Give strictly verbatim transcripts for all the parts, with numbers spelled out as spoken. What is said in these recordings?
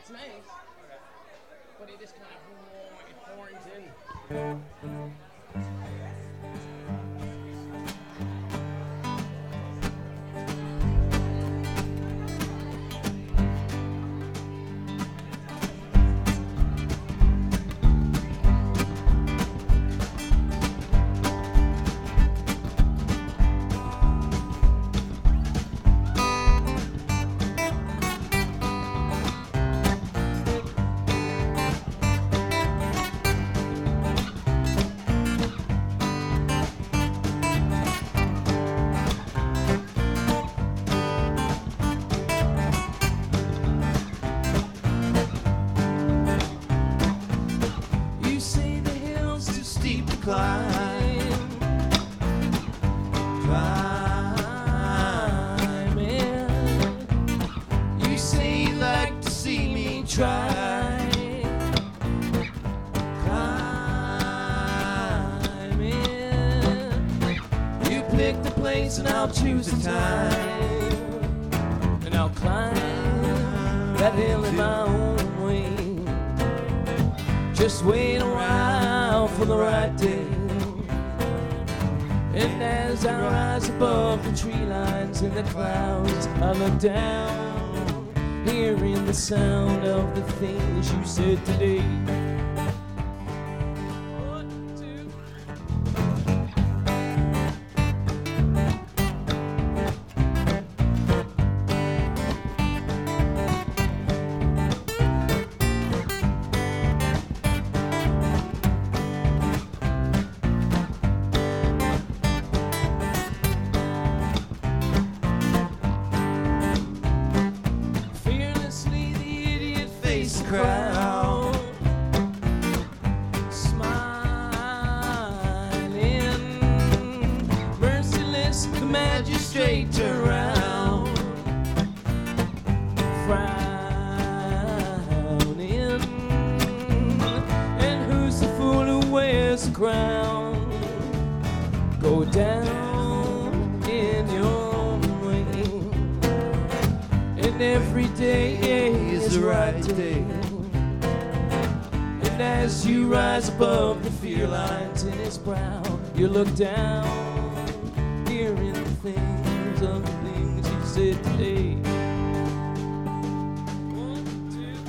It's nice. But it just kind of it horns in. And I'll choose a time, and I'll climb that hill in my own way. Just wait a while for the right day. And as I rise above the tree lines in the clouds, I look down, hearing the sound of the things you said today. You look down, hearing the things of the things you said today. One, two.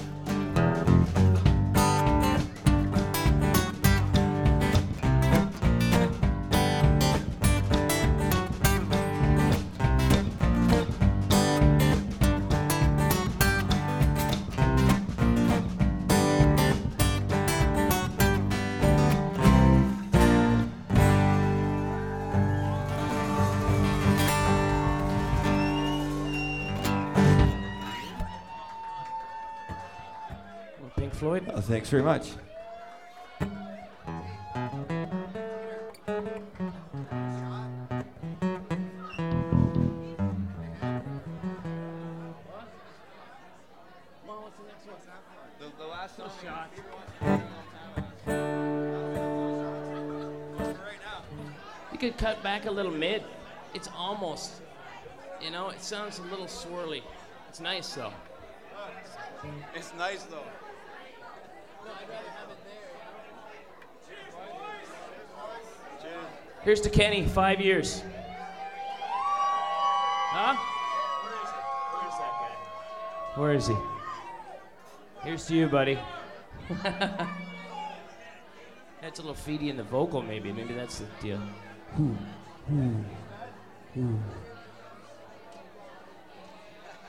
Floyd. Oh, thanks very much. The, the last song shot. You could cut back a little mid. It's almost, you know, it sounds a little swirly. It's nice though. It's nice though. Here's to Kenny, five years. Huh? Where is he? Here's to you, buddy. That's a little feedy in the vocal, maybe. Maybe that's the deal. Ooh, ooh, ooh.